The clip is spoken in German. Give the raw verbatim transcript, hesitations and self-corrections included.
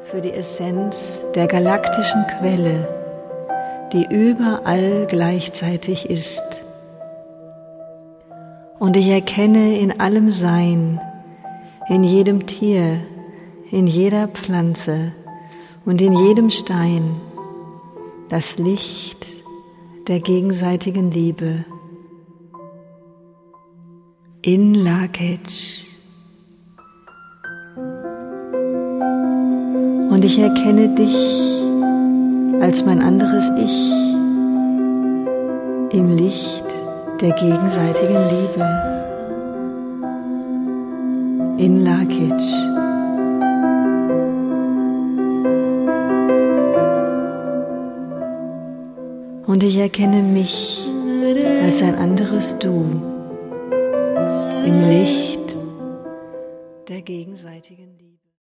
für die Essenz der galaktischen Quelle, die überall gleichzeitig ist. Und ich erkenne in allem Sein, in jedem Tier, in jeder Pflanze und in jedem Stein das Licht der gegenseitigen Liebe. In Lak'ech. Und ich erkenne dich als mein anderes Ich im Licht der gegenseitigen Liebe. In Lak'ech. Und ich erkenne mich als ein anderes Du im Licht der gegenseitigen Liebe.